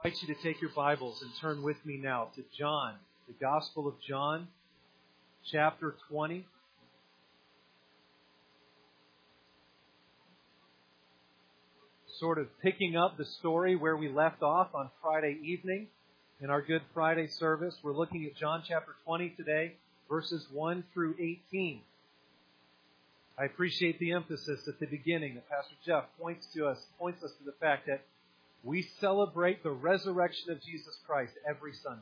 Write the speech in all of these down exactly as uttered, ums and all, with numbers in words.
I invite you to take your Bibles and turn with me now to John, the Gospel of John, chapter twenty. Sort of picking up the story where we left off on Friday evening in our Good Friday service. We're looking at John chapter twenty today, verses one through eighteen. I appreciate the emphasis at the beginning that Pastor Jeff points to us, points us to the fact that we celebrate the resurrection of Jesus Christ every Sunday.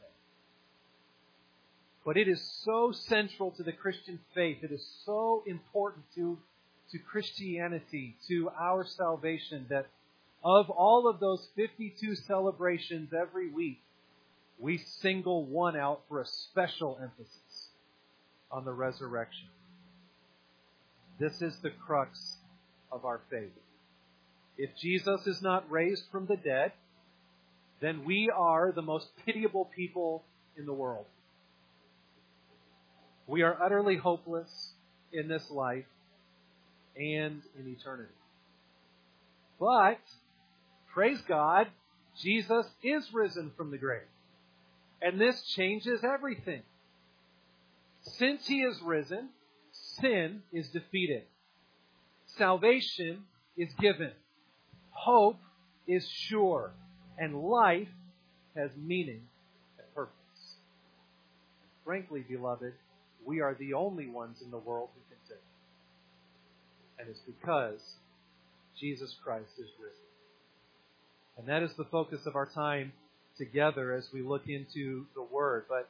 But it is so central to the Christian faith. It is so important to, to Christianity, to our salvation, that of all of those fifty-two celebrations every week, we single one out for a special emphasis on the resurrection. This is the crux of our faith. If Jesus is not raised from the dead, then we are the most pitiable people in the world. We are utterly hopeless in this life and in eternity. But, praise God, Jesus is risen from the grave. And this changes everything. Since He is risen, sin is defeated. Salvation is given. Hope is sure, and life has meaning and purpose. Frankly, beloved, we are the only ones in the world who can say it. And it's because Jesus Christ is risen. And that is the focus of our time together as we look into the Word. But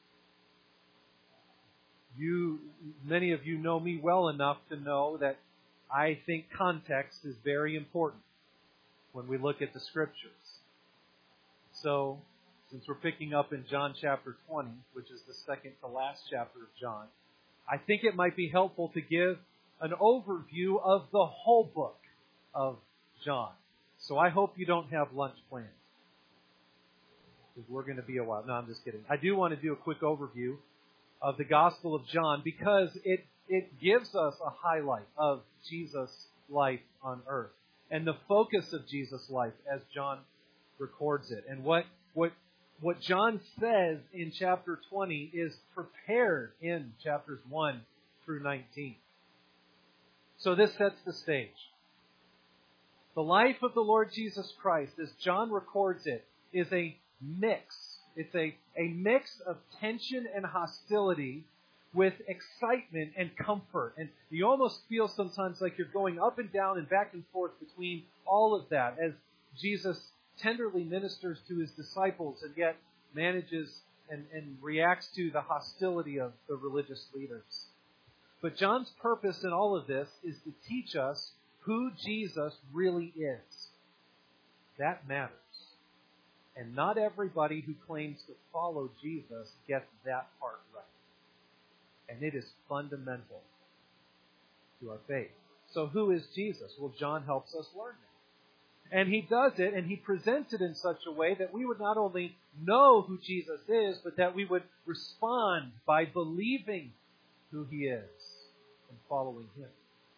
you, many of you know me well enough to know that I think context is very important when we look at the Scriptures. So, since we're picking up in John chapter twenty, which is the second to last chapter of John, I think it might be helpful to give an overview of the whole book of John. So I hope you don't have lunch plans, because we're going to be a while. No, I'm just kidding. I do want to do a quick overview of the Gospel of John because it, it gives us a highlight of Jesus' life on earth and the focus of Jesus' life as John records it. And what, what, what John says in chapter twenty is prepared in chapters one through nineteen. So this sets the stage. The life of the Lord Jesus Christ, as John records it, is a mix. It's a, a mix of tension and hostility with excitement and comfort. And you almost feel sometimes like you're going up and down and back and forth between all of that as Jesus tenderly ministers to His disciples and yet manages and, and reacts to the hostility of the religious leaders. But John's purpose in all of this is to teach us who Jesus really is. That matters. And not everybody who claims to follow Jesus gets that part right. And it is fundamental to our faith. So who is Jesus? Well, John helps us learn that. And he does it, and he presents it in such a way that we would not only know who Jesus is, but that we would respond by believing who He is and following Him.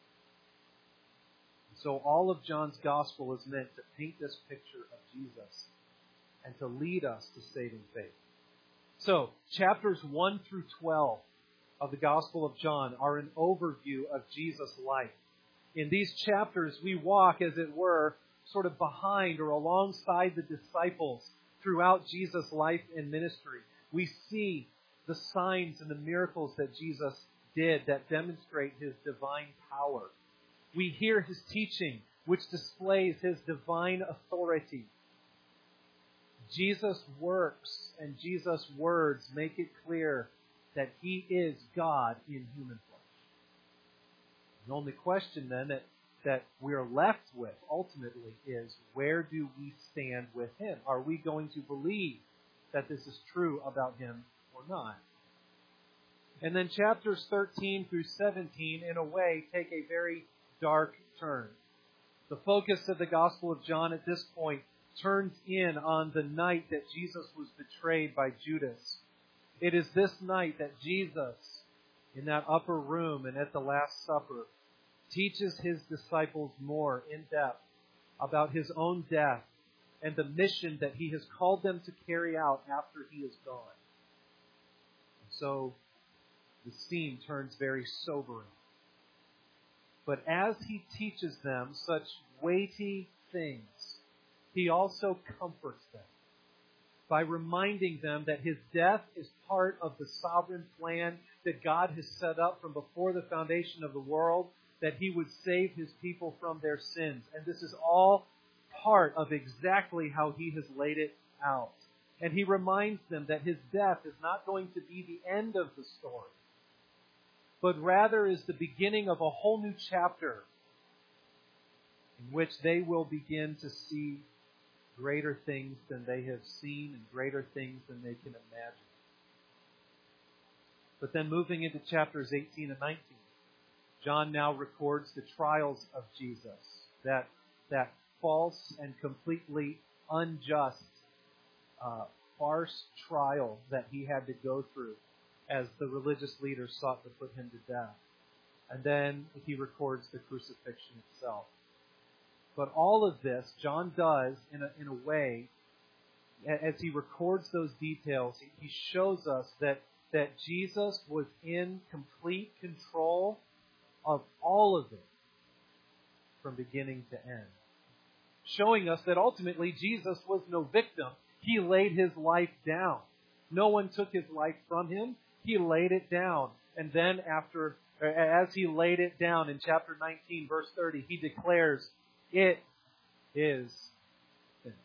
So all of John's Gospel is meant to paint this picture of Jesus and to lead us to saving faith. So, chapters one through twelve of the Gospel of John are an overview of Jesus' life. In these chapters, we walk, as it were, sort of behind or alongside the disciples throughout Jesus' life and ministry. We see the signs and the miracles that Jesus did that demonstrate His divine power. We hear His teaching, which displays His divine authority. Jesus' works and Jesus' words make it clear that He is God in human flesh. The only question then that, that we're left with ultimately is, where do we stand with Him? Are we going to believe that this is true about Him or not? And then chapters thirteen through seventeen, in a way, take a very dark turn. The focus of the Gospel of John at this point turns in on the night that Jesus was betrayed by Judas. It is this night that Jesus, in that upper room and at the Last Supper, teaches His disciples more in depth about His own death and the mission that He has called them to carry out after He is gone. So the scene turns very sobering. But as He teaches them such weighty things, He also comforts them by reminding them that His death is part of the sovereign plan that God has set up from before the foundation of the world, that He would save His people from their sins. And this is all part of exactly how He has laid it out. And He reminds them that His death is not going to be the end of the story, but rather is the beginning of a whole new chapter in which they will begin to see greater things than they have seen and greater things than they can imagine. But then moving into chapters eighteen and nineteen, John now records the trials of Jesus, that, that false and completely unjust uh, farce trial that He had to go through as the religious leaders sought to put Him to death. And then He records the crucifixion itself. But all of this, John does in a, in a way, as he records those details, he shows us that, that Jesus was in complete control of all of it from beginning to end. Showing us that ultimately Jesus was no victim. He laid His life down. No one took His life from Him. He laid it down. And then after, as He laid it down in chapter nineteen, verse thirty, He declares, "It is finished."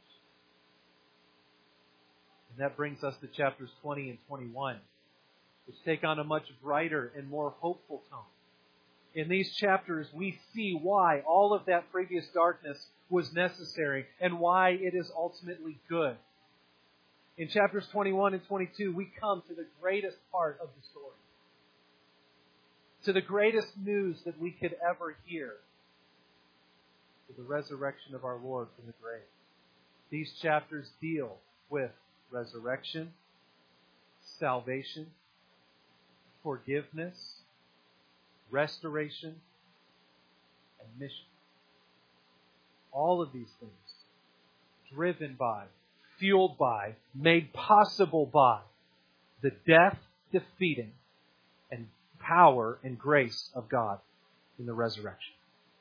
And that brings us to chapters twenty and twenty-one, which take on a much brighter and more hopeful tone. In these chapters, we see why all of that previous darkness was necessary and why it is ultimately good. In chapters twenty-one and twenty-two, we come to the greatest part of the story, to the greatest news that we could ever hear, to the resurrection of our Lord from the grave. These chapters deal with resurrection, salvation, forgiveness, restoration, and mission. All of these things driven by, fueled by, made possible by the death-defeating and power and grace of God in the resurrection.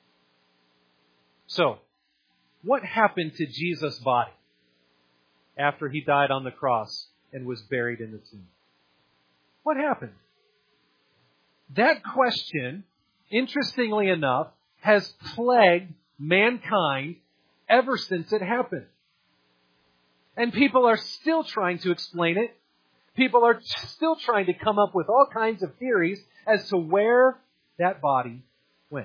So, what happened to Jesus' body after He died on the cross and was buried in the tomb? What happened? That question, interestingly enough, has plagued mankind ever since it happened. And people are still trying to explain it. People are still trying to come up with all kinds of theories as to where that body went.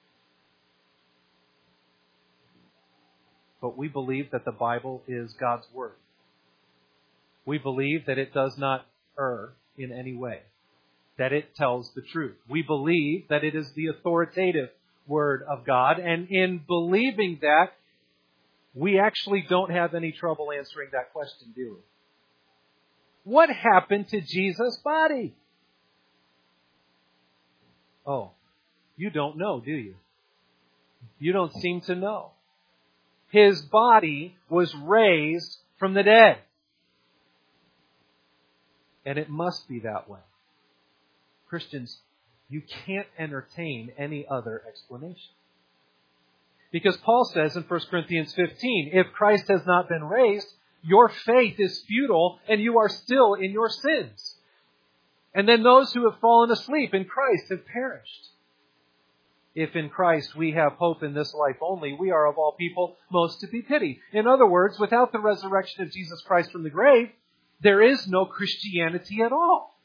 But we believe that the Bible is God's Word. We believe that it does not err in any way, that it tells the truth. We believe that it is the authoritative Word of God, and in believing that, we actually don't have any trouble answering that question, do we? What happened to Jesus' body? Oh, you don't know, do you? You don't seem to know. His body was raised from the dead. And it must be that way. Christians, you can't entertain any other explanation. Because Paul says in First Corinthians fifteen, if Christ has not been raised, your faith is futile and you are still in your sins. And then those who have fallen asleep in Christ have perished. If in Christ we have hope in this life only, we are of all people most to be pitied. In other words, without the resurrection of Jesus Christ from the grave, there is no Christianity at all.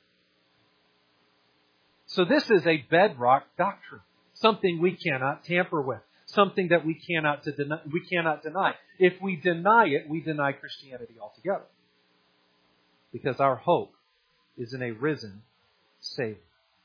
So this is a bedrock doctrine, something we cannot tamper with, something that we cannot to deny, we cannot deny. If we deny it, we deny Christianity altogether. Because our hope is in a risen Savior.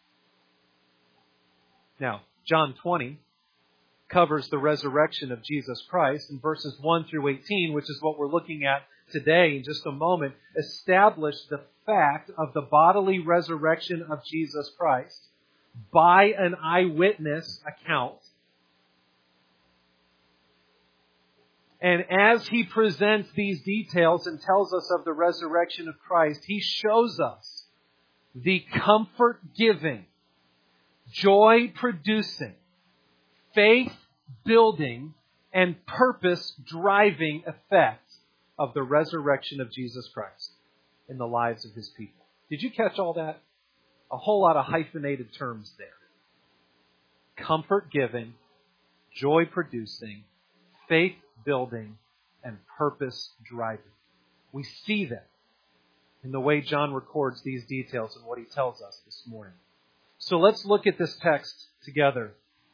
Now, John twenty covers the resurrection of Jesus Christ, in verses one through eighteen, which is what we're looking at today in just a moment, establish the fact of the bodily resurrection of Jesus Christ by an eyewitness account. And as he presents these details and tells us of the resurrection of Christ, he shows us the comfort-giving, joy-producing, faith-building, and purpose-driving effect of the resurrection of Jesus Christ in the lives of his people. Did you catch all that? A whole lot of hyphenated terms there. Comfort-giving, joy-producing, faith-building, and purpose-driving. We see that in the way John records these details and what he tells us this morning. So let's look at this text together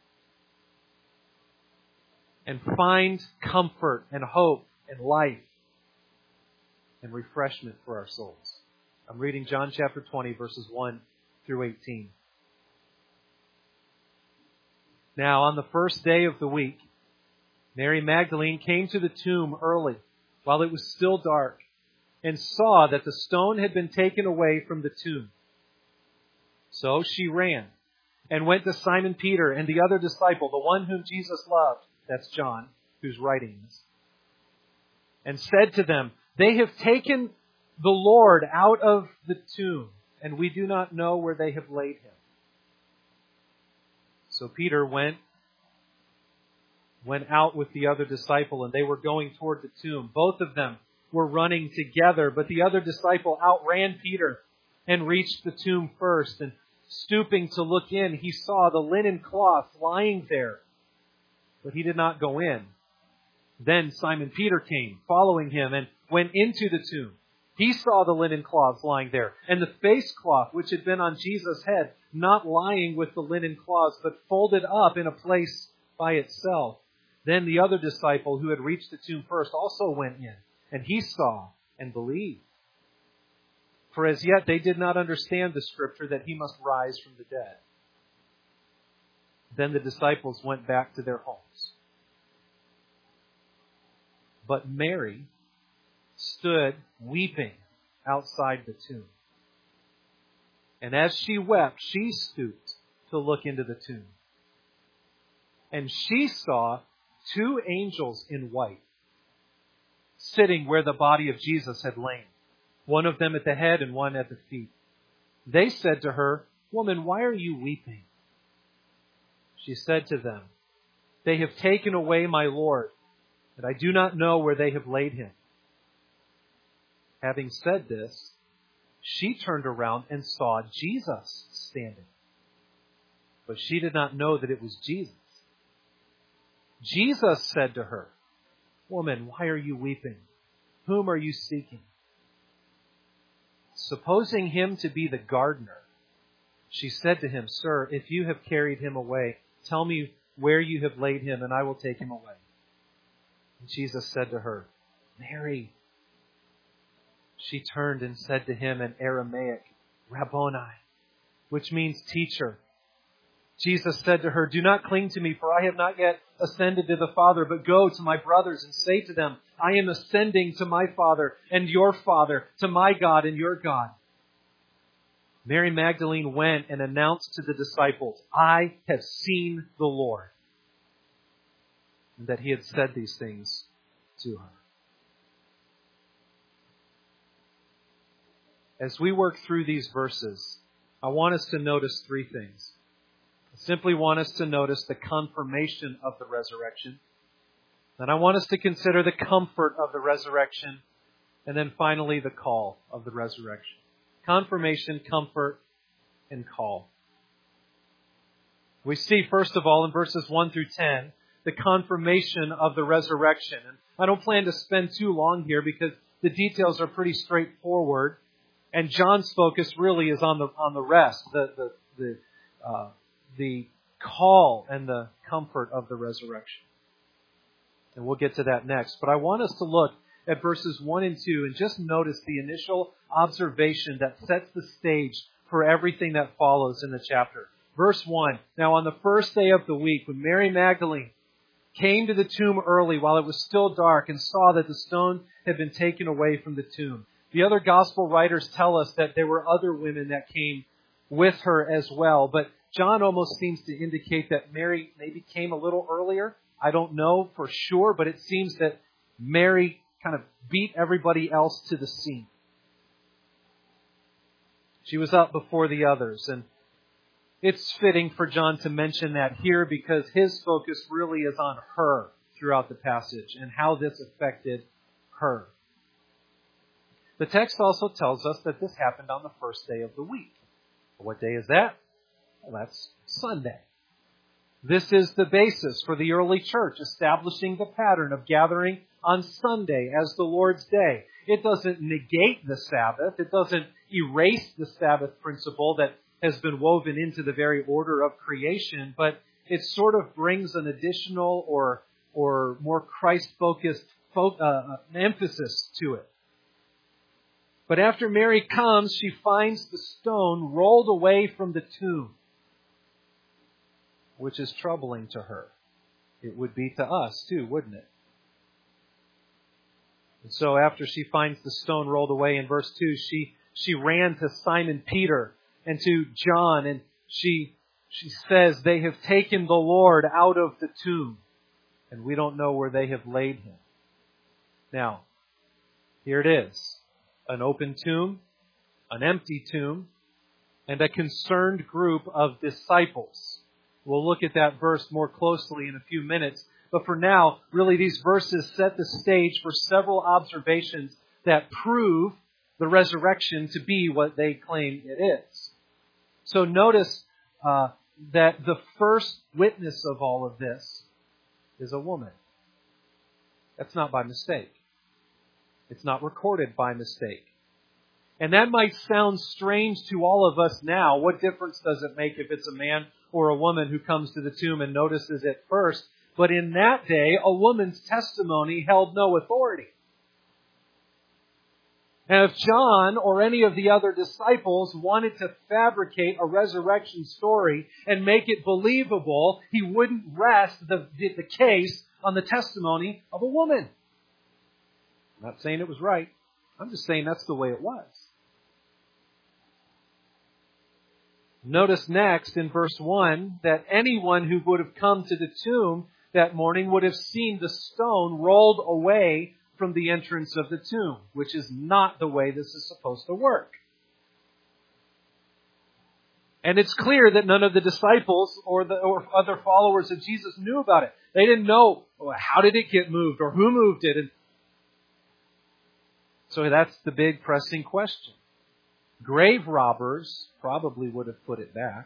and find comfort and hope and life and refreshment for our souls. I'm reading John chapter twenty, verses one through eighteen. Now, on the first day of the week, Mary Magdalene came to the tomb early, while it was still dark, and saw that the stone had been taken away from the tomb. So she ran and went to Simon Peter and the other disciple, the one whom Jesus loved, that's John, who's writing this, and said to them, "They have taken the Lord out of the tomb, and we do not know where they have laid him." So Peter went went out with the other disciple, and they were going toward the tomb. Both of them were running together, but the other disciple outran Peter and reached the tomb first. And stooping to look in, he saw the linen cloth lying there, but he did not go in. Then Simon Peter came, following him, and went into the tomb. He saw the linen cloths lying there, and the face cloth which had been on Jesus' head, not lying with the linen cloths, but folded up in a place by itself. Then the other disciple who had reached the tomb first also went in, and he saw and believed. For as yet they did not understand the scripture that he must rise from the dead. Then the disciples went back to their homes. But Mary stood weeping outside the tomb. And as she wept, she stooped to look into the tomb. And she saw two angels in white, sitting where the body of Jesus had lain, one of them at the head and one at the feet. They said to her, "Woman, why are you weeping?" She said to them, "They have taken away my Lord, and I do not know where they have laid him." Having said this, she turned around and saw Jesus standing. But she did not know that it was Jesus. Jesus said to her, "Woman, why are you weeping? Whom are you seeking?" Supposing him to be the gardener, she said to him, "Sir, if you have carried him away, tell me where you have laid him, and I will take him away." And Jesus said to her, "Mary." She turned and said to him in Aramaic, "Rabboni," which means teacher. Jesus said to her, "Do not cling to me, for I have not yet ascended to the Father, but go to my brothers and say to them, I am ascending to my Father and your Father, to my God and your God." Mary Magdalene went and announced to the disciples, "I have seen the Lord," and that he had said these things to her. As we work through these verses, I want us to notice three things. I simply want us to notice the confirmation of the resurrection. Then I want us to consider the comfort of the resurrection. And then finally, the call of the resurrection. Confirmation, comfort, and call. We see, first of all, in verses one through ten, the confirmation of the resurrection. And I don't plan to spend too long here because the details are pretty straightforward. And John's focus really is on the on the rest, the the the uh, the call and the comfort of the resurrection. And we'll get to that next. But I want us to look at verses one and two and just notice the initial observation that sets the stage for everything that follows in the chapter. Verse one, "Now on the first day of the week, when Mary Magdalene came to the tomb early while it was still dark and saw that the stone had been taken away from the tomb." The other gospel writers tell us that there were other women that came with her as well. But John almost seems to indicate that Mary maybe came a little earlier. I don't know for sure, but it seems that Mary kind of beat everybody else to the scene. She was up before the others, and it's fitting for John to mention that here because his focus really is on her throughout the passage and how this affected her. The text also tells us that this happened on the first day of the week. What day is that? Well, that's Sunday. This is the basis for the early church, establishing the pattern of gathering on Sunday as the Lord's day. It doesn't negate the Sabbath. It doesn't erase the Sabbath principle that has been woven into the very order of creation, but it sort of brings an additional or or more Christ-focused fo- uh, emphasis to it. But after Mary comes, she finds the stone rolled away from the tomb, which is troubling to her. It would be to us too, wouldn't it? And so after she finds the stone rolled away in verse two, she, she ran to Simon Peter and to John, and she, she says, "They have taken the Lord out of the tomb, and we don't know where they have laid him." Now, here it is. An open tomb, an empty tomb, and a concerned group of disciples. We'll look at that verse more closely in a few minutes. But for now, really these verses set the stage for several observations that prove the resurrection to be what they claim it is. So notice uh, that the first witness of all of this is a woman. That's not by mistake. It's not recorded by mistake. And that might sound strange to all of us now. What difference does it make if it's a man or a woman who comes to the tomb and notices it first? But in that day, a woman's testimony held no authority. And if John or any of the other disciples wanted to fabricate a resurrection story and make it believable, he wouldn't rest the, the, the case on the testimony of a woman. I'm not saying it was right. I'm just saying that's the way it was. Notice next in verse one that anyone who would have come to the tomb that morning would have seen the stone rolled away from the entrance of the tomb, which is not the way this is supposed to work. And it's clear that none of the disciples or the or other followers of Jesus knew about it. They didn't know, well, how did it get moved or who moved it. And so that's the big pressing question. Grave robbers probably would have put it back.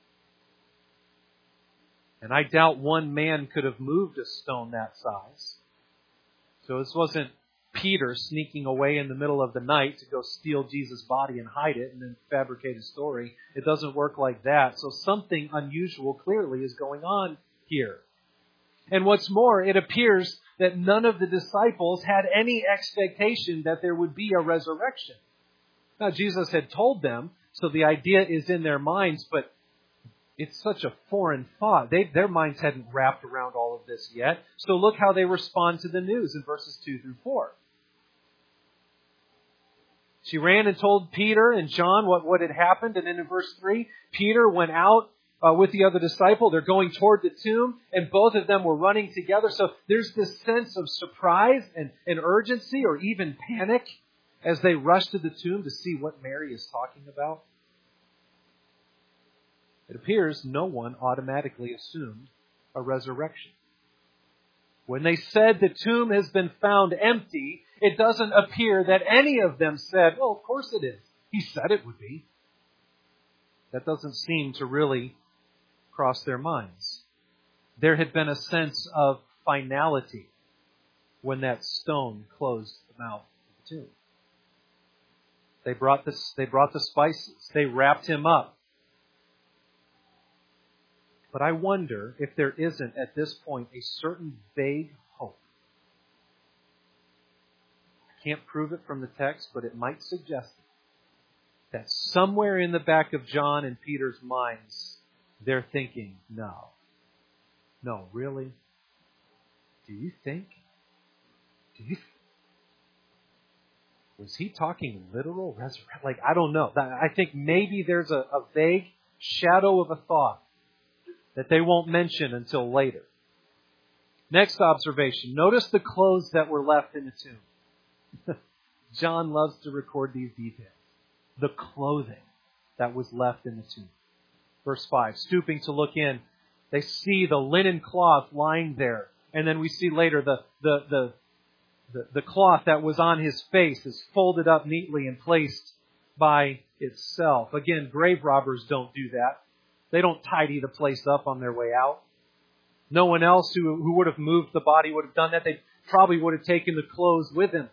And I doubt one man could have moved a stone that size. So this wasn't Peter sneaking away in the middle of the night to go steal Jesus' body and hide it and then fabricate a story. It doesn't work like that. So something unusual clearly is going on here. And what's more, it appears that none of the disciples had any expectation that there would be a resurrection. Now, Jesus had told them, so the idea is in their minds, but it's such a foreign thought. They, their minds hadn't wrapped around all of this yet. So look how they respond to the news in verses two through four. She ran and told Peter and John what, what had happened. And then in verse three, Peter went out uh, with the other disciple. They're going toward the tomb, and both of them were running together. So there's this sense of surprise and, and urgency or even panic as they rush to the tomb to see what Mary is talking about. It appears no one automatically assumed a resurrection. When they said the tomb has been found empty, it doesn't appear that any of them said, well, of course it is. He said it would be. That doesn't seem to really cross their minds. There had been a sense of finality when that stone closed the mouth of the tomb. They brought the, they brought the spices. They wrapped him up. But I wonder if there isn't at this point a certain vague hope. I can't prove it from the text, but it might suggest that somewhere in the back of John and Peter's minds, they're thinking, no. No, really? Do you think? Do you think? Was he talking literal resurrection? Like, I don't know. I think maybe there's a, a vague shadow of a thought that they won't mention until later. Next observation. Notice the clothes that were left in the tomb. John loves to record these details. The clothing that was left in the tomb. Verse five, stooping to look in, they see the linen cloth lying there. And then we see later the, the, the, the, the cloth that was on his face is folded up neatly and placed by itself. Again, grave robbers don't do that. They don't tidy the place up on their way out. No one else who, who would have moved the body would have done that. They probably would have taken the clothes with him.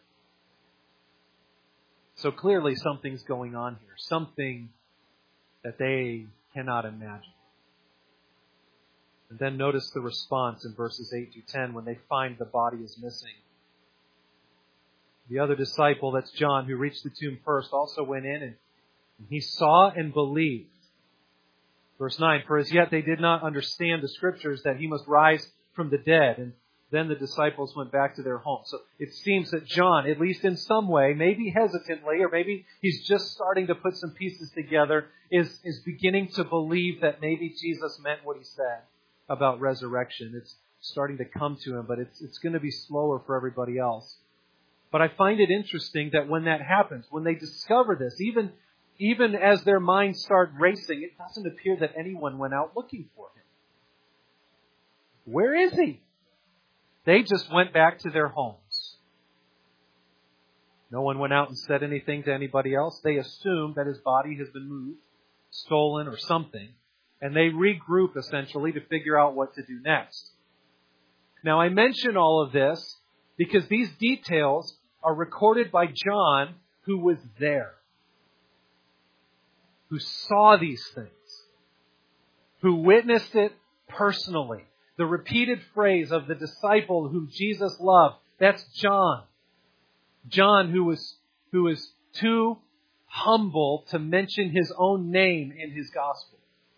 So clearly something's going on here. Something that they cannot imagine. And then notice the response in verses eight through ten when they find the body is missing. The other disciple, that's John, who reached the tomb first, also went in and he saw and believed. Verse nine, for as yet they did not understand the Scriptures that he must rise from the dead. And then the disciples went back to their home. So it seems that John, at least in some way, maybe hesitantly, or maybe he's just starting to put some pieces together, is, is beginning to believe that maybe Jesus meant what he said about resurrection. It's starting to come to him, but it's, it's going to be slower for everybody else. But I find it interesting that when that happens, when they discover this, even, even as their minds start racing, it doesn't appear that anyone went out looking for him. Where is he? They just went back to their homes. No one went out and said anything to anybody else. They assumed that his body has been moved, stolen, or something. And they regroup, essentially, to figure out what to do next. Now, I mention all of this because these details are recorded by John, who was there, who saw these things, who witnessed it personally. The repeated phrase of the disciple whom Jesus loved, that's John. John, who was, who was too humble to mention his own name in his gospel.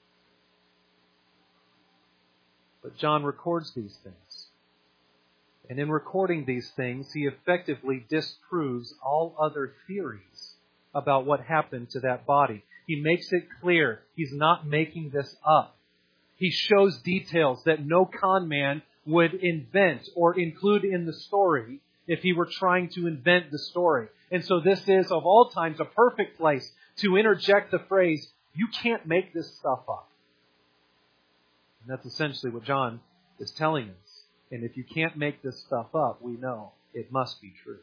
But John records these things. And in recording these things, he effectively disproves all other theories about what happened to that body. He makes it clear he's not making this up. He shows details that no con man would invent or include in the story if he were trying to invent the story. And so this is, of all times, a perfect place to interject the phrase, you can't make this stuff up. And that's essentially what John is telling us. And if you can't make this stuff up, we know it must be true.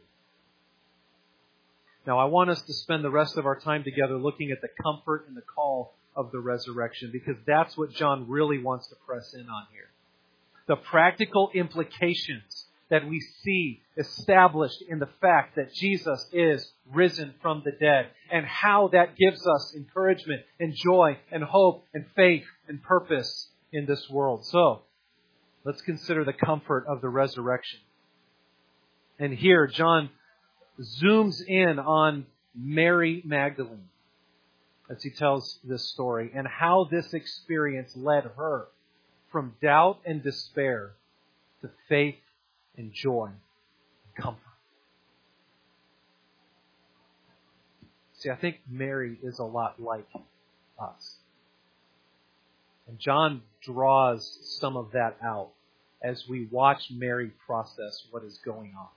Now, I want us to spend the rest of our time together looking at the comfort and the call of the resurrection, because that's what John really wants to press in on here. The practical implications that we see established in the fact that Jesus is risen from the dead, and how that gives us encouragement and joy and hope and faith and purpose in this world. So, let's consider the comfort of the resurrection. And here, John zooms in on Mary Magdalene as he tells this story, and how this experience led her from doubt and despair to faith and joy and comfort. See, I think Mary is a lot like us. And John draws some of that out as we watch Mary process what is going on.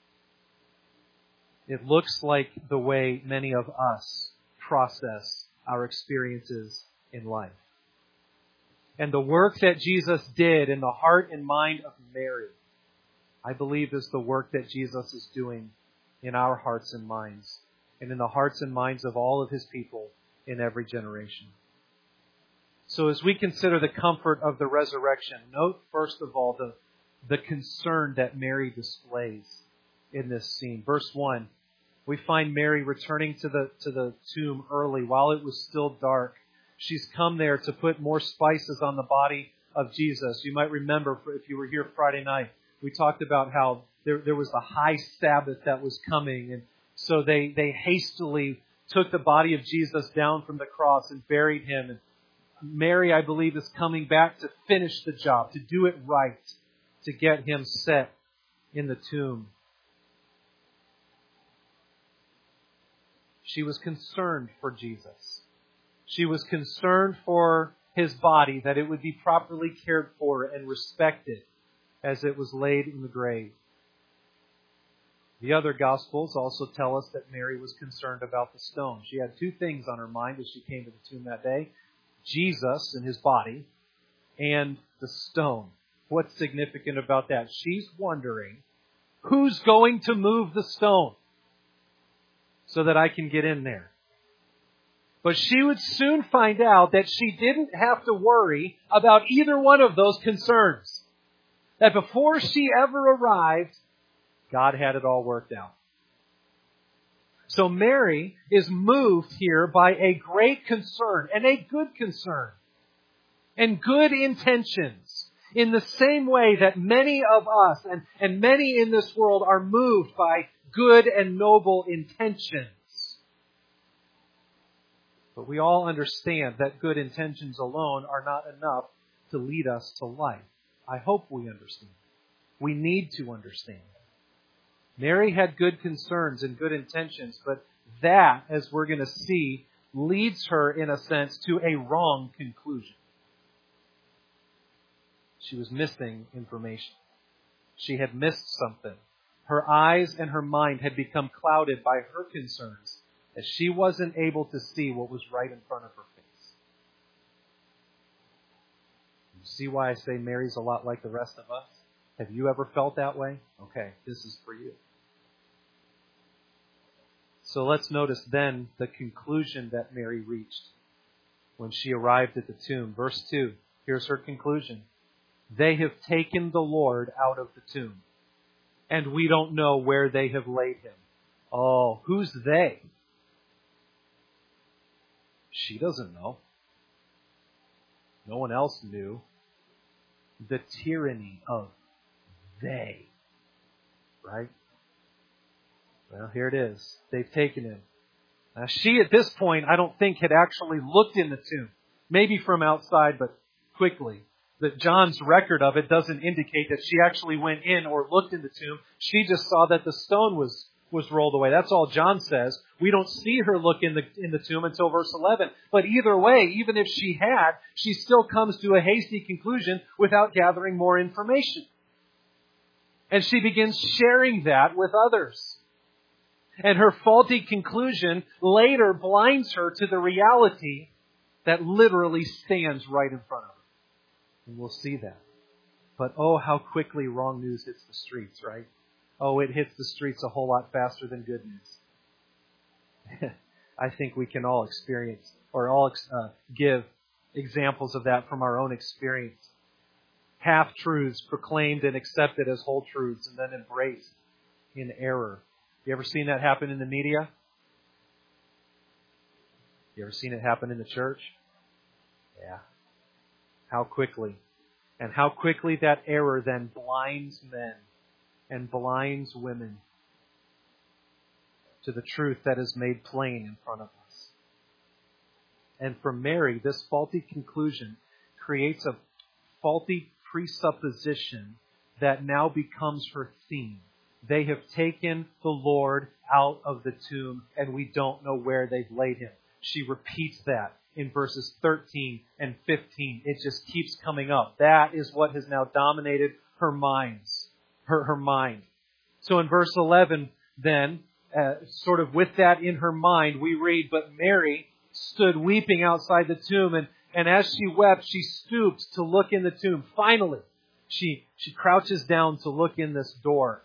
It looks like the way many of us process our experiences in life. And the work that Jesus did in the heart and mind of Mary, I believe, is the work that Jesus is doing in our hearts and minds, and in the hearts and minds of all of His people in every generation. So as we consider the comfort of the resurrection, note first of all the, the concern that Mary displays in this scene. Verse one, we find Mary returning to the, to the tomb early while it was still dark. She's come there to put more spices on the body of Jesus. You might remember, if you were here Friday night, we talked about how there, there was the high Sabbath that was coming. And so they, they hastily took the body of Jesus down from the cross and buried Him. And Mary, I believe, is coming back to finish the job, to do it right, to get Him set in the tomb. She was concerned for Jesus. She was concerned for His body, that it would be properly cared for and respected as it was laid in the grave. The other Gospels also tell us that Mary was concerned about the stone. She had two things on her mind as she came to the tomb that day: Jesus and his body, and the stone. What's significant about that? She's wondering, who's going to move the stone so that I can get in there? But she would soon find out that she didn't have to worry about either one of those concerns. That before she ever arrived, God had it all worked out. So Mary is moved here by a great concern, and a good concern, and good intentions, in the same way that many of us and, and many in this world are moved by good and noble intentions. But we all understand that good intentions alone are not enough to lead us to life. I hope we understand. We need to understand. Mary had good concerns and good intentions, but that, as we're going to see, leads her, in a sense, to a wrong conclusion. She was missing information. She had missed something. Her eyes and her mind had become clouded by her concerns, as she wasn't able to see what was right in front of her face. You see why I say Mary's a lot like the rest of us? Have you ever felt that way? Okay, this is for you. So let's notice then the conclusion that Mary reached when she arrived at the tomb. Verse two, here's her conclusion. They have taken the Lord out of the tomb, and we don't know where they have laid him. Oh, who's they? She doesn't know. No one else knew. The tyranny of they. Right? Well, here it is. They've taken him. Now, she at this point, I don't think, had actually looked in the tomb. Maybe from outside, but quickly. That John's record of it doesn't indicate that she actually went in or looked in the tomb. She just saw that the stone was, was rolled away. That's all John says. We don't see her look in the, in the tomb until verse eleven. But either way, even if she had, she still comes to a hasty conclusion without gathering more information. And she begins sharing that with others. And her faulty conclusion later blinds her to the reality that literally stands right in front of her. And we'll see that. But oh, how quickly wrong news hits the streets, right? Oh, it hits the streets a whole lot faster than good news. I think we can all experience or all uh, give examples of that from our own experience. Half-truths proclaimed and accepted as whole truths and then embraced in error. You ever seen that happen in the media? You ever seen it happen in the church? Yeah. How quickly. And how quickly that error then blinds men and blinds women to the truth that is made plain in front of us. And for Mary, this faulty conclusion creates a faulty presupposition that now becomes her theme. They have taken the Lord out of the tomb, and we don't know where they've laid him. She repeats that in verses thirteen and fifteen. It just keeps coming up. That is what has now dominated her minds, her, her mind. So in verse eleven, then, uh, sort of with that in her mind, we read, "But Mary stood weeping outside the tomb, and, and as she wept, she stooped to look in the tomb." Finally, she, she crouches down to look in this door.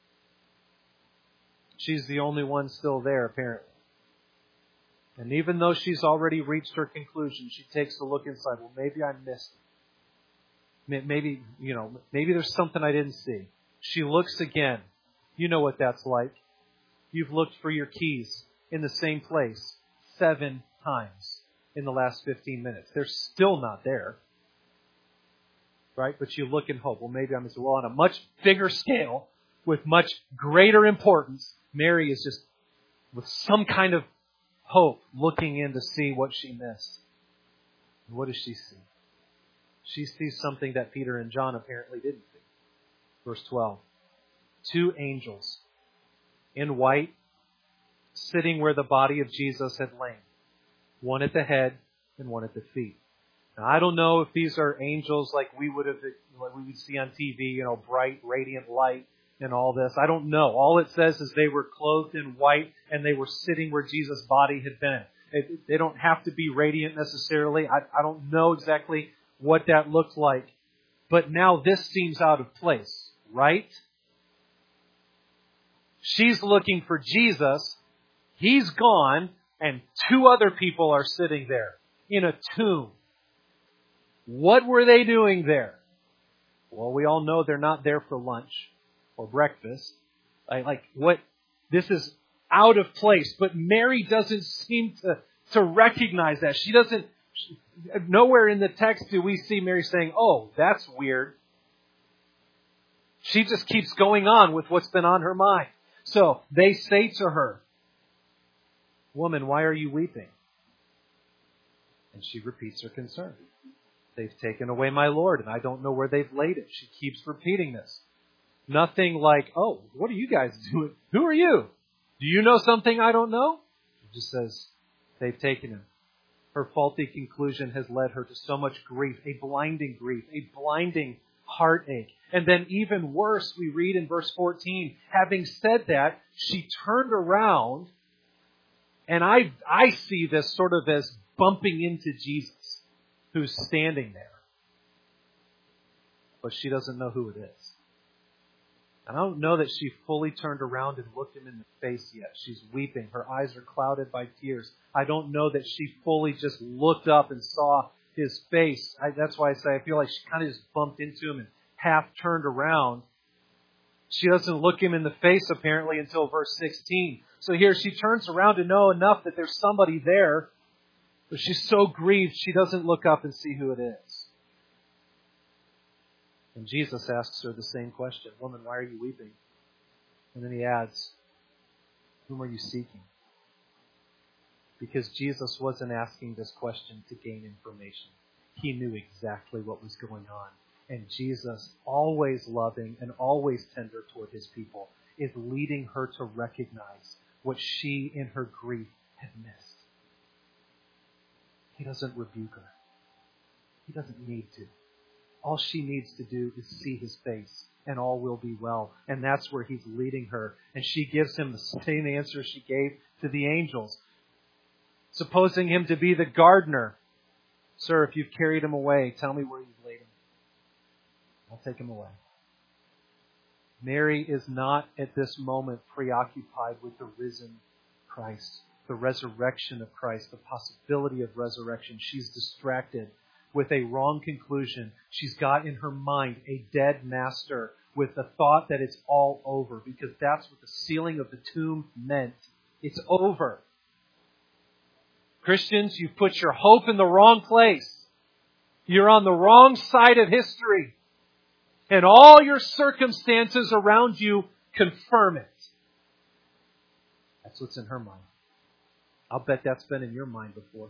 She's the only one still there, apparently. And even though she's already reached her conclusion, she takes a look inside. Well, maybe I missed it. Maybe, you know, maybe there's something I didn't see. She looks again. You know what that's like. You've looked for your keys in the same place seven times in the last fifteen minutes. They're still not there. Right? But you look and hope. Well, maybe I missed it. Well, on a much bigger scale, with much greater importance, Mary is just with some kind of hope looking in to see what she missed. And what does she see? She sees something that Peter and John apparently didn't see. Verse twelve. Two angels in white sitting where the body of Jesus had lain. One at the head and one at the feet. Now, I don't know if these are angels like we would have, like we would see on T V, you know, bright, radiant light and all this. I don't know. All it says is they were clothed in white and they were sitting where Jesus' body had been. It, they don't have to be radiant necessarily. I, I don't know exactly what that looked like. But now this seems out of place, right? She's looking for Jesus. He's gone, and two other people are sitting there in a tomb. What were they doing there? Well, we all know they're not there for lunch or breakfast. Like, like what? This is out of place. But Mary doesn't seem to, to recognize that. She doesn't. She, nowhere in the text do we see Mary saying, "Oh, that's weird." She just keeps going on with what's been on her mind. So they say to her, "Woman, why are you weeping?" And she repeats her concern. "They've taken away my Lord, and I don't know where they've laid him." She keeps repeating this. Nothing like, "Oh, what are you guys doing? Who are you? Do you know something I don't know?" She just says, "They've taken him." Her faulty conclusion has led her to so much grief, a blinding grief, a blinding heartache. And then even worse, we read in verse fourteen, having said that, she turned around, and I, I see this sort of as bumping into Jesus, who's standing there. But she doesn't know who it is. And I don't know that she fully turned around and looked him in the face yet. She's weeping. Her eyes are clouded by tears. I don't know that she fully just looked up and saw his face. I, that's why I say I feel like she kind of just bumped into him and half turned around. She doesn't look him in the face apparently until verse sixteen. So here she turns around to know enough that there's somebody there, but she's so grieved she doesn't look up and see who it is. And Jesus asks her the same question. "Woman, why are you weeping?" And then he adds, "Whom are you seeking?" Because Jesus wasn't asking this question to gain information. He knew exactly what was going on. And Jesus, always loving and always tender toward his people, is leading her to recognize what she in her grief had missed. He doesn't rebuke her. He doesn't need to. All she needs to do is see his face, and all will be well. And that's where he's leading her. And she gives him the same answer she gave to the angels. Supposing him to be the gardener. "Sir, if you've carried him away, tell me where you've laid him. I'll take him away." Mary is not at this moment preoccupied with the risen Christ, the resurrection of Christ, the possibility of resurrection. She's distracted with a wrong conclusion. She's got in her mind a dead master with the thought that it's all over, because that's what the sealing of the tomb meant. It's over. Christians, you've put your hope in the wrong place. You're on the wrong side of history. And all your circumstances around you confirm it. That's what's in her mind. I'll bet that's been in your mind before.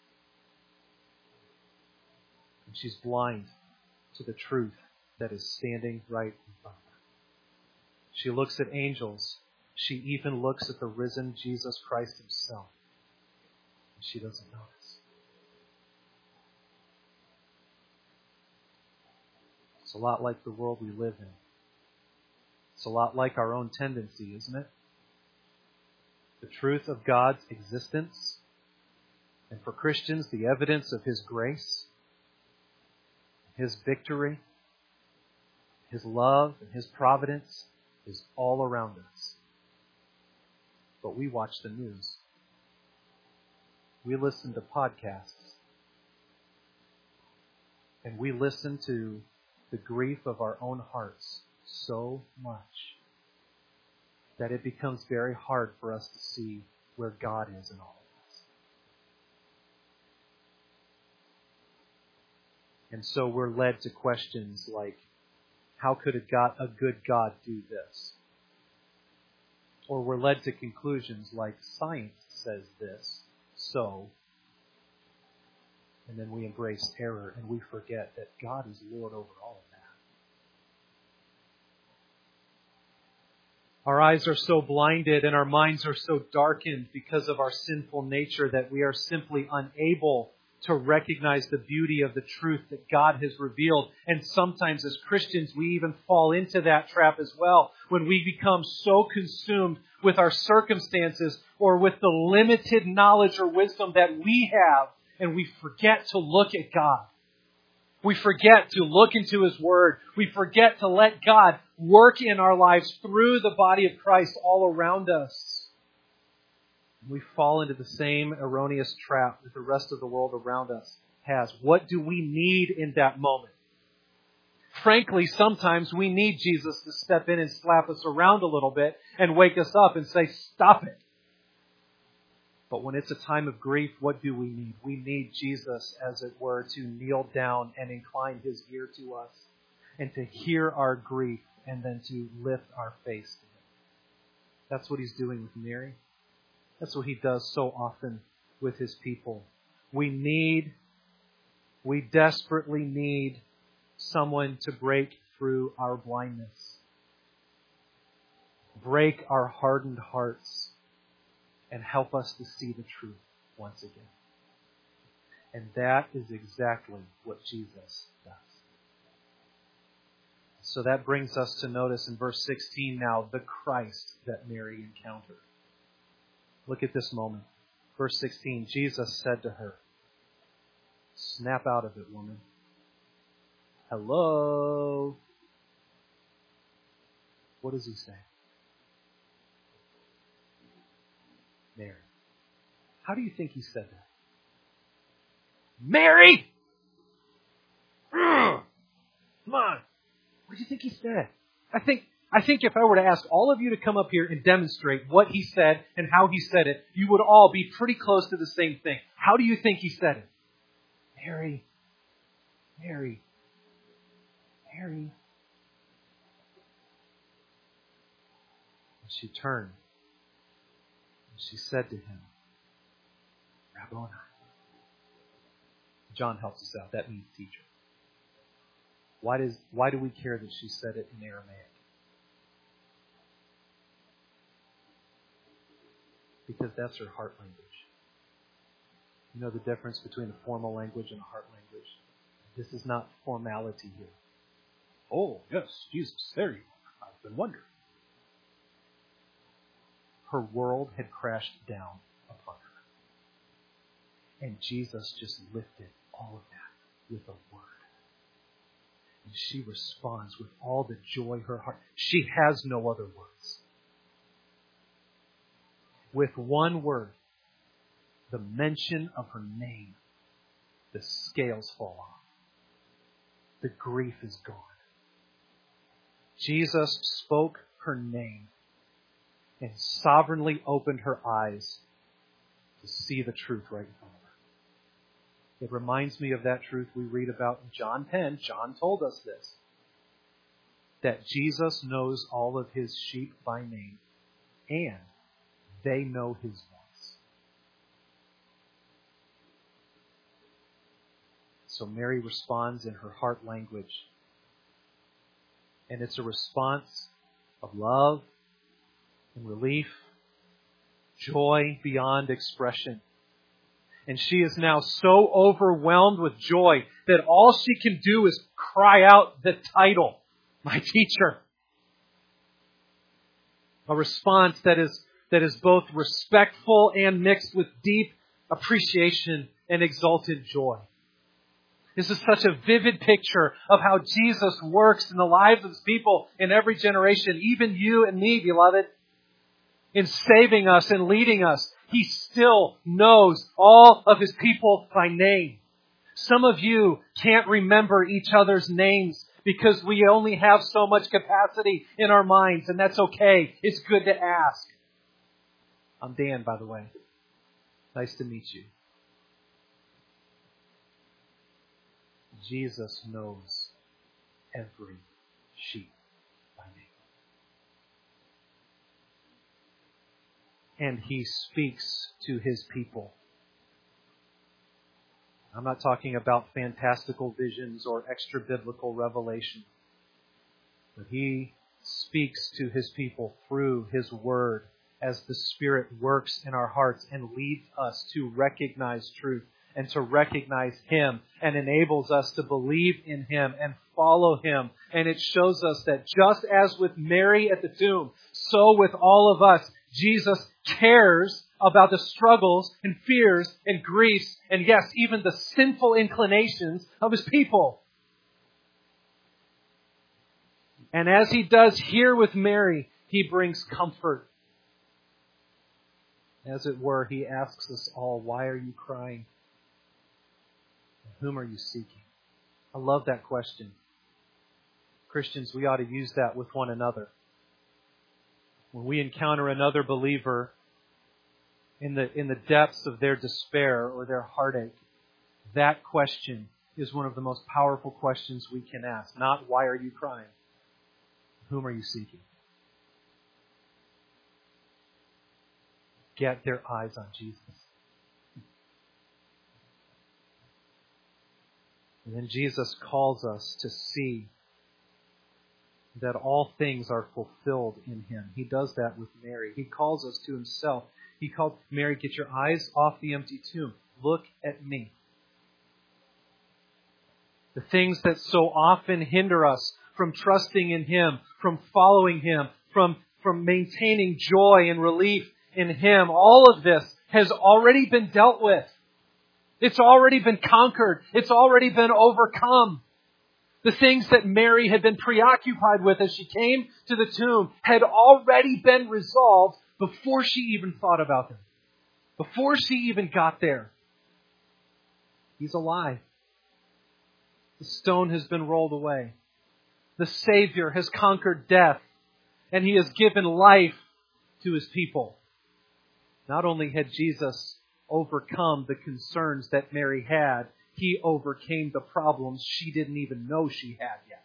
And she's blind to the truth that is standing right in front of her. She looks at angels. She even looks at the risen Jesus Christ himself. And she doesn't notice. It's a lot like the world we live in. It's a lot like our own tendency, isn't it? The truth of God's existence, and for Christians, the evidence of his grace, his victory, his love, and his providence is all around us. But we watch the news. We listen to podcasts. And we listen to the grief of our own hearts so much that it becomes very hard for us to see where God is in all of this. And so we're led to questions like, how could a God, a good God do this? Or we're led to conclusions like, science says this, so. And then we embrace error and we forget that God is Lord over all of that. Our eyes are so blinded and our minds are so darkened because of our sinful nature that we are simply unable to recognize the beauty of the truth that God has revealed. And sometimes as Christians, we even fall into that trap as well, when we become so consumed with our circumstances or with the limited knowledge or wisdom that we have, and we forget to look at God. We forget to look into His Word. We forget to let God work in our lives through the body of Christ all around us. We fall into the same erroneous trap that the rest of the world around us has. What do we need in that moment? Frankly, sometimes we need Jesus to step in and slap us around a little bit and wake us up and say, stop it. But when it's a time of grief, what do we need? We need Jesus, as it were, to kneel down and incline His ear to us and to hear our grief and then to lift our face to Him. That's what He's doing with Mary. That's what He does so often with His people. We need, we desperately need someone to break through our blindness, break our hardened hearts, and help us to see the truth once again. And that is exactly what Jesus does. So that brings us to notice in verse sixteen now, the Christ that Mary encountered. Look at this moment. Verse sixteen, Jesus said to her, snap out of it, woman. Hello? What does He say? Mary. How do you think He said that? Mary! Ugh! Come on. What do you think He said? I think I think if I were to ask all of you to come up here and demonstrate what He said and how He said it, you would all be pretty close to the same thing. How do you think He said it? Mary. Mary. Mary. And she turned. And she said to Him, Rabboni. John helps us out. That means teacher. Why does why do we care that she said it in Aramaic? Because that's her heart language. You know the difference between a formal language and a heart language? This is not formality here. Oh, yes, Jesus, there you are. I've been wondering. Her world had crashed down upon her. And Jesus just lifted all of that with a word. And she responds with all the joy her heart. She has no other words. With one word, the mention of her name, the scales fall off. The grief is gone. Jesus spoke her name and sovereignly opened her eyes to see the truth right in front of her. It reminds me of that truth we read about in John ten. John told us this, that Jesus knows all of His sheep by name, and they know His voice. So Mary responds in her heart language. And it's a response of love and relief, joy beyond expression. And she is now so overwhelmed with joy that all she can do is cry out the title, my teacher. A response that is that is both respectful and mixed with deep appreciation and exalted joy. This is such a vivid picture of how Jesus works in the lives of His people in every generation, even you and me, beloved, in saving us and leading us. He still knows all of His people by name. Some of you can't remember each other's names because we only have so much capacity in our minds, and that's okay. It's good to ask. I'm Dan, by the way. Nice to meet you. Jesus knows every sheep by name. And He speaks to His people. I'm not talking about fantastical visions or extra biblical revelation. But He speaks to His people through His Word as the Spirit works in our hearts and leads us to recognize truth and to recognize Him, and enables us to believe in Him and follow Him. And it shows us that just as with Mary at the tomb, so with all of us, Jesus cares about the struggles and fears and griefs and, yes, even the sinful inclinations of His people. And as He does here with Mary, He brings comfort. As it were, He asks us all, why are you crying? Whom are you seeking? I love that question. Christians, we ought to use that with one another. When we encounter another believer in the, in the depths of their despair or their heartache, that question is one of the most powerful questions we can ask. Not, why are you crying? Whom are you seeking? Get their eyes on Jesus. And then Jesus calls us to see that all things are fulfilled in Him. He does that with Mary. He calls us to Himself. He called Mary, get your eyes off the empty tomb. Look at me. The things that so often hinder us from trusting in Him, from following Him, from, from maintaining joy and relief in Him, all of this has already been dealt with. It's already been conquered. It's already been overcome. The things that Mary had been preoccupied with as she came to the tomb had already been resolved before she even thought about them. Before she even got there. He's alive. The stone has been rolled away. The Savior has conquered death, and He has given life to His people. Not only had Jesus overcome the concerns that Mary had, He overcame the problems she didn't even know she had yet.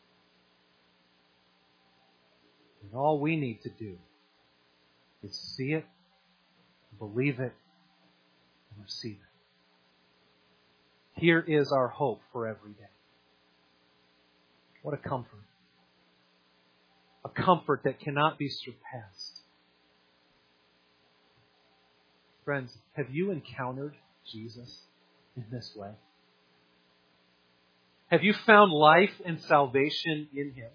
And all we need to do is see it, believe it, and receive it. Here is our hope for every day. What a comfort. A comfort that cannot be surpassed. Friends, have you encountered Jesus in this way? Have you found life and salvation in Him?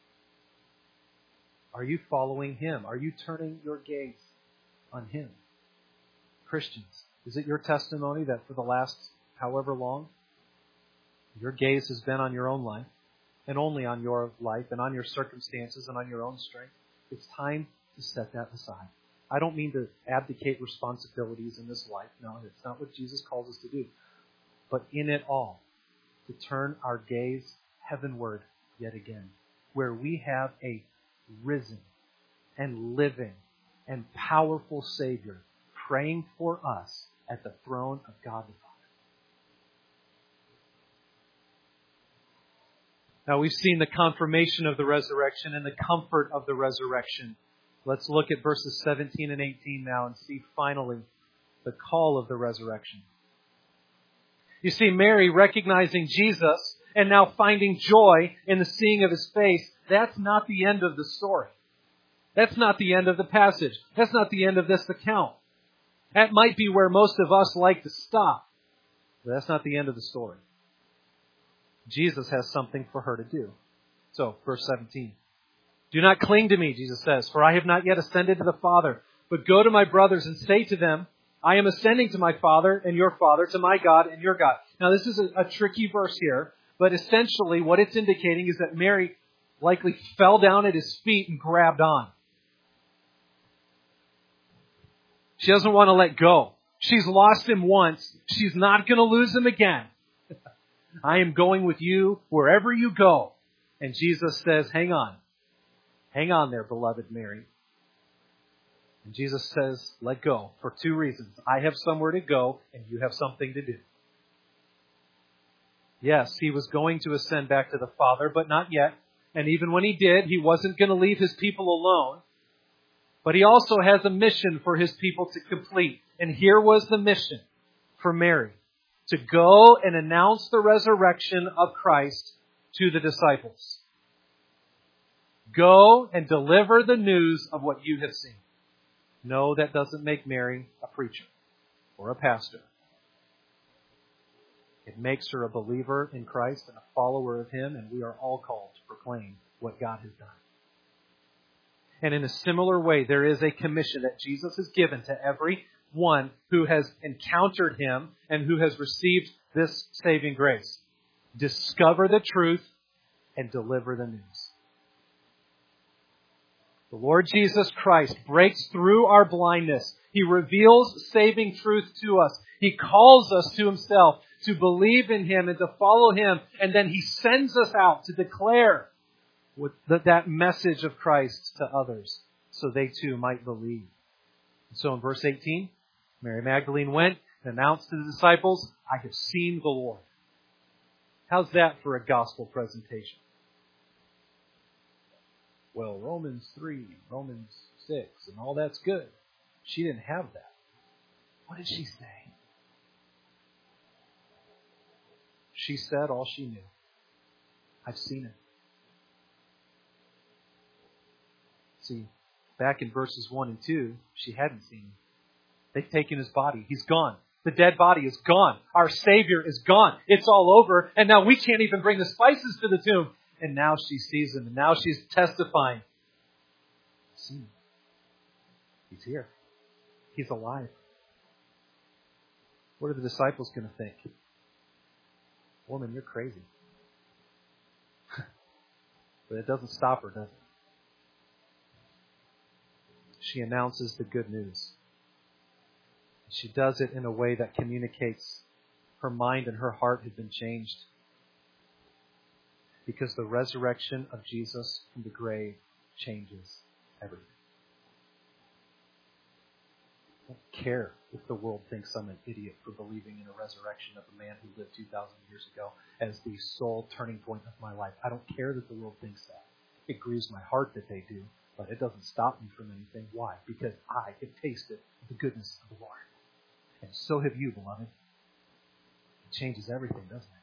Are you following Him? Are you turning your gaze on Him? Christians, is it your testimony that for the last however long, your gaze has been on your own life, and only on your life, and on your circumstances, and on your own strength? It's time to set that aside. I don't mean to abdicate responsibilities in this life. No, it's not what Jesus calls us to do. But in it all, to turn our gaze heavenward yet again, where we have a risen and living and powerful Savior praying for us at the throne of God the Father. Now we've seen the confirmation of the resurrection and the comfort of the resurrection. Let's look at verses seventeen and eighteen now and see finally the call of the resurrection. You see, Mary recognizing Jesus and now finding joy in the seeing of His face, that's not the end of the story. That's not the end of the passage. That's not the end of this account. That might be where most of us like to stop. But that's not the end of the story. Jesus has something for her to do. So, verse seventeen. Do not cling to me, Jesus says, for I have not yet ascended to the Father. But go to my brothers and say to them, I am ascending to my Father and your Father, to my God and your God. Now, this is a, a tricky verse here, but essentially what it's indicating is that Mary likely fell down at His feet and grabbed on. She doesn't want to let go. She's lost Him once. She's not going to lose Him again. I am going with you wherever you go. And Jesus says, hang on. Hang on there, beloved Mary. And Jesus says, let go for two reasons. I have somewhere to go and you have something to do. Yes, He was going to ascend back to the Father, but not yet. And even when He did, He wasn't going to leave His people alone. But He also has a mission for His people to complete. And here was the mission for Mary. To go and announce the resurrection of Christ to the disciples. Go and deliver the news of what you have seen. No, that doesn't make Mary a preacher or a pastor. It makes her a believer in Christ and a follower of Him, and we are all called to proclaim what God has done. And in a similar way, there is a commission that Jesus has given to every one who has encountered Him and who has received this saving grace. Discover the truth and deliver the news. The Lord Jesus Christ breaks through our blindness. He reveals saving truth to us. He calls us to Himself to believe in Him and to follow Him. And then He sends us out to declare with that message of Christ to others so they too might believe. So in verse eighteen, Mary Magdalene went and announced to the disciples, I have seen the Lord. How's that for a gospel presentation? Well, Romans three, Romans six, and all that's good. She didn't have that. What did she say? She said all she knew. I've seen it. See, back in verses one and two, she hadn't seen Him. They've taken His body. He's gone. The dead body is gone. Our Savior is gone. It's all over. And now we can't even bring the spices to the tomb. And now she sees Him. And now she's testifying. I've seen Him. He's here. He's alive. What are the disciples going to think? Woman, you're crazy. But it doesn't stop her, does it? She announces the good news. She does it in a way that communicates her mind and her heart have been changed. Because the resurrection of Jesus from the grave changes everything. I don't care if the world thinks I'm an idiot for believing in a resurrection of a man who lived two thousand years ago as the sole turning point of my life. I don't care that the world thinks that. It grieves my heart that they do. But it doesn't stop me from anything. Why? Because I have tasted the goodness of the Lord. And so have you, beloved. It changes everything, doesn't it?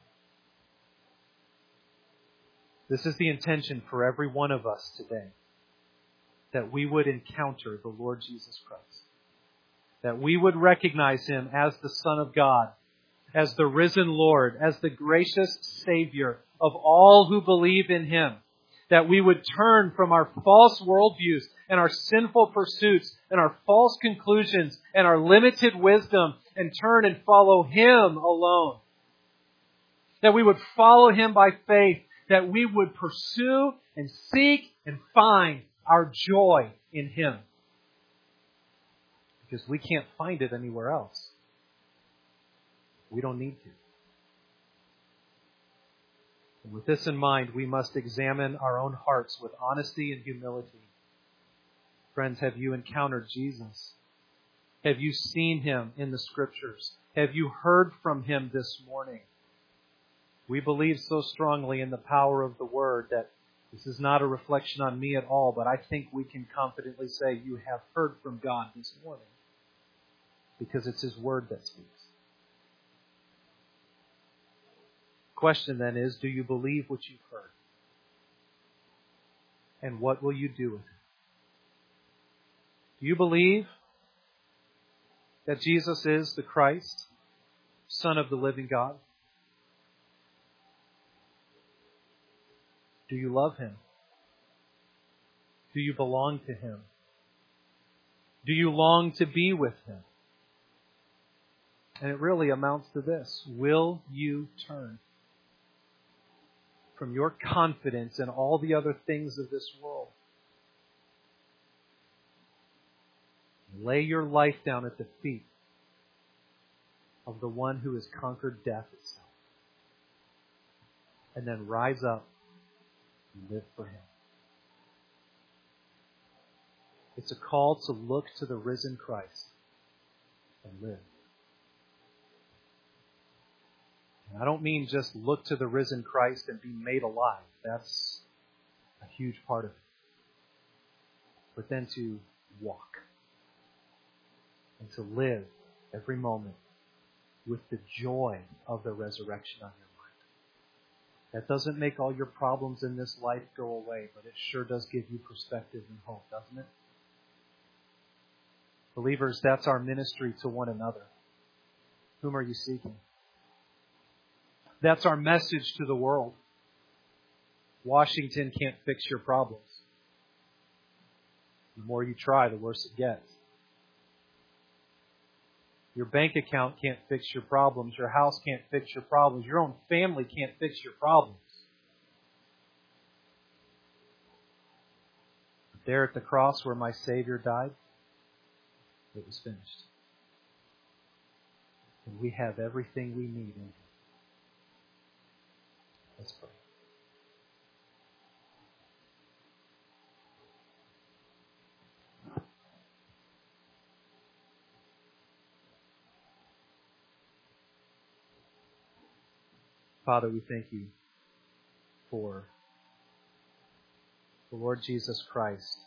This is the intention for every one of us today. That we would encounter the Lord Jesus Christ. That we would recognize Him as the Son of God. As the risen Lord. As the gracious Savior of all who believe in Him. That we would turn from our false worldviews and our sinful pursuits and our false conclusions and our limited wisdom and turn and follow Him alone. That we would follow Him by faith. That we would pursue and seek and find our joy in Him. Because we can't find it anywhere else. We don't need to. And with this in mind, we must examine our own hearts with honesty and humility. Friends, have you encountered Jesus? Have you seen Him in the Scriptures? Have you heard from Him this morning? We believe so strongly in the power of the Word that this is not a reflection on me at all, but I think we can confidently say you have heard from God this morning. Because it's His Word that speaks. Question then is, do you believe what you've heard? And what will you do with it? Do you believe that Jesus is the Christ, Son of the living God? Do you love Him? Do you belong to Him? Do you long to be with Him? And it really amounts to this. Will you turn from your confidence in all the other things of this world? Lay your life down at the feet of the one who has conquered death itself. And then rise up and live for Him. It's a call to look to the risen Christ and live. And I don't mean just look to the risen Christ and be made alive. That's a huge part of it. But then to walk and to live every moment with the joy of the resurrection on your mind. That doesn't make all your problems in this life go away, but it sure does give you perspective and hope, doesn't it? Believers, that's our ministry to one another. Whom are you seeking? That's our message to the world. Washington can't fix your problems. The more you try, the worse it gets. Your bank account can't fix your problems. Your house can't fix your problems. Your own family can't fix your problems. But there at the cross where my Savior died, it was finished. And we have everything we need in Him. Let's pray. Father, we thank you for the Lord Jesus Christ.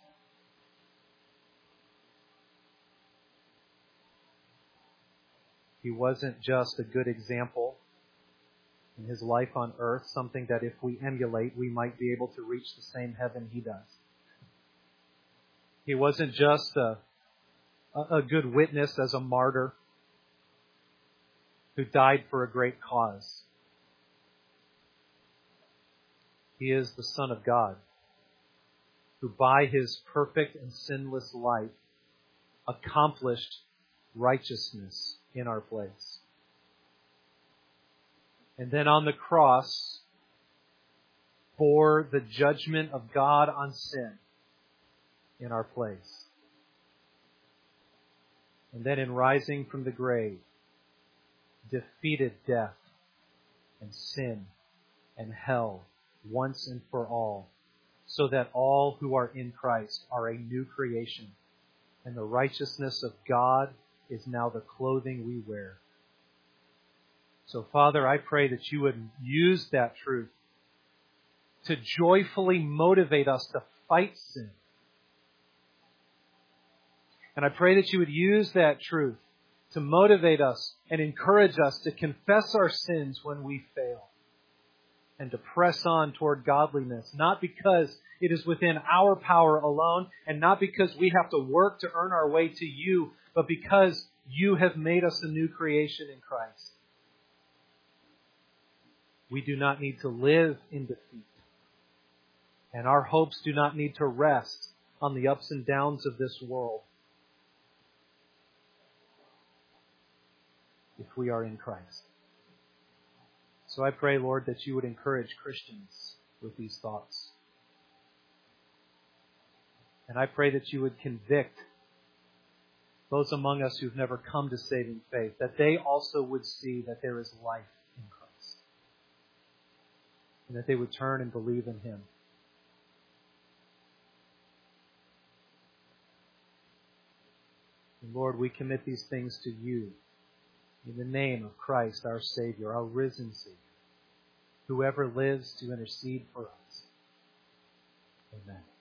He wasn't just a good example in His life on earth, something that if we emulate, we might be able to reach the same heaven He does. He wasn't just a, a good witness as a martyr who died for a great cause. He is the Son of God, who by His perfect and sinless life accomplished righteousness in our place. And then on the cross, bore the judgment of God on sin in our place. And then in rising from the grave, defeated death and sin and hell once and for all, so that all who are in Christ are a new creation, and the righteousness of God is now the clothing we wear. So, Father, I pray that you would use that truth to joyfully motivate us to fight sin. And I pray that you would use that truth to motivate us and encourage us to confess our sins when we fail, and to press on toward godliness, not because it is within our power alone, and not because we have to work to earn our way to you, but because you have made us a new creation in Christ. We do not need to live in defeat, and our hopes do not need to rest on the ups and downs of this world if we are in Christ. So I pray, Lord, that you would encourage Christians with these thoughts. And I pray that you would convict those among us who've never come to saving faith, that they also would see that there is life in Christ, and that they would turn and believe in Him. And Lord, we commit these things to you in the name of Christ, our Savior, our risen Savior, whoever lives to intercede for us. Amen.